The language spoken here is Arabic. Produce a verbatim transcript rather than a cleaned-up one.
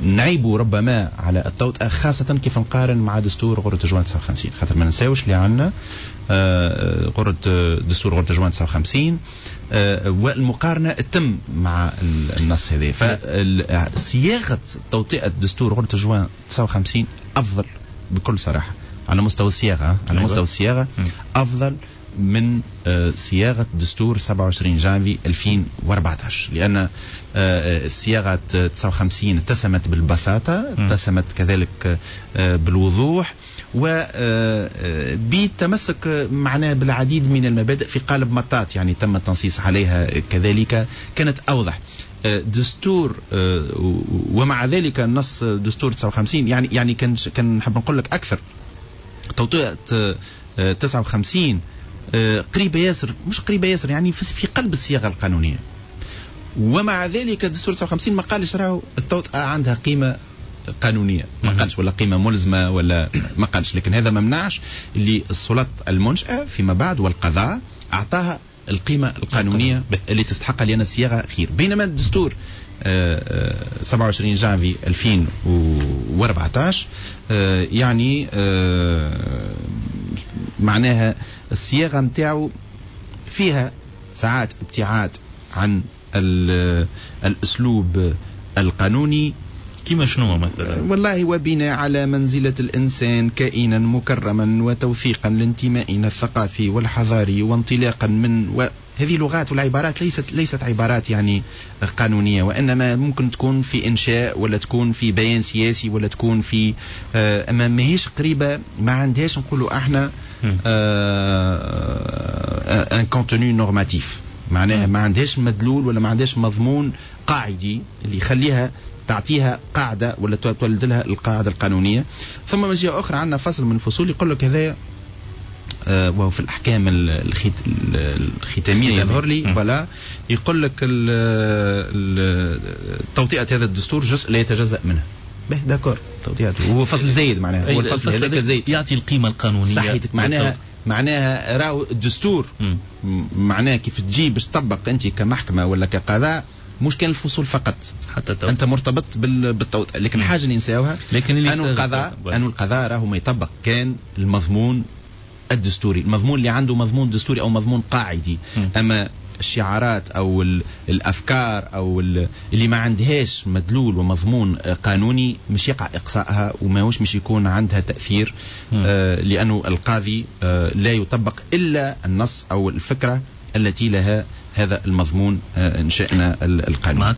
نعيبوا ربما على التوطئة، خاصة كيف نقارن مع دستور غرة جوان تسعة وخمسين، خاطر ما ننساوش اللي عندنا غرة دستور غرة جوان تسعة وخمسين والمقارنة تم مع النص هذا. فصياغة توطئة دستور غرة جوان تسعة وخمسين أفضل بكل صراحة على مستوى الصياغة، على مستوى الصياغة أفضل من صياغة دستور سبعة وعشرين جانفي ألفين وأربعة عشر، لأن صياغة تسعة وخمسين اتسمت بالبساطة، اتسمت كذلك بالوضوح، وبالتمسك معناه بالعديد من المبادئ في قالب مطاط، يعني تم التنصيص عليها كذلك، كانت أوضح. دستور ومع ذلك النص دستور تسعة وخمسين يعني يعني كان كان نحب نقول لك أكثر. توطئة تسعة وخمسين قريبة ياسر، مش قريبة ياسر يعني في قلب الصياغة القانونية، ومع ذلك دستور تسعة وخمسين ما قالش راهو التوطئة عندها قيمة قانونية، ما قالش ولا قيمة ملزمة ولا ما قالش، لكن هذا ما منعش اللي السلطات المنشأة فيما بعد والقضاء أعطاها القيمة القانونية اللي تستحقها، لأن الصياغة خير. بينما الدستور سبعة وعشرين جانفي ألفين وأربعة عشر يعني معناها الصياغة متاعه فيها ساعات ابتعاد عن الأسلوب القانوني. كما شنو مثلا؟ والله وبناء على منزلة الإنسان كائنا مكرما وتوثيقا لانتمائنا الثقافي والحضاري وانطلاقا من و... هذه لغات والعبارات ليست ليست عبارات يعني قانونية، وإنما ممكن تكون في إنشاء ولا تكون في بيان سياسي ولا تكون في آه أما ماهيش قريبة، ما عندهاش نقولوا احنا ان كونتوني نورماتيف، معناها ما عندهاش مدلول ولا ما عندهاش مضمون قاعدي اللي يخليها تعطيها قاعدة ولا تولد لها القاعدة القانونية. ثم من جهة أخرى عندنا فصل من الفصول يقول لك هذا آه وهو في الأحكام الخيت الختامية يظهر لي فلا يقول لك توطئة هذا الدستور جزء لا يتجزأ منه. به داكور توطئته هو فصل زايد، معناها هو الفصل هذاك زايد يعطي القيمة القانونية صحيتك، معناها معناها راهو الدستور معناها كيف تجي باش تطبق أنت كمحكمة ولا كقضاء، مش كان الفصول فقط حتى توقف. أنت مرتبط بالتوطئة، لكن حاجة اللي نساوها لكن اللي أنه القضاء أنه القضاء راهو ما يطبق كان المضمون الدستوري، المضمون اللي عنده مضمون دستوري أو مضمون قاعدي. م. أما الشعارات أو الأفكار أو اللي ما عندهاش مدلول ومضمون قانوني مش يقع إقصائها وما هوش مش يكون عندها تأثير، آه لأنه القاضي آه لا يطبق إلا النص أو الفكرة التي لها هذا المضمون آه إن شئنا القانون.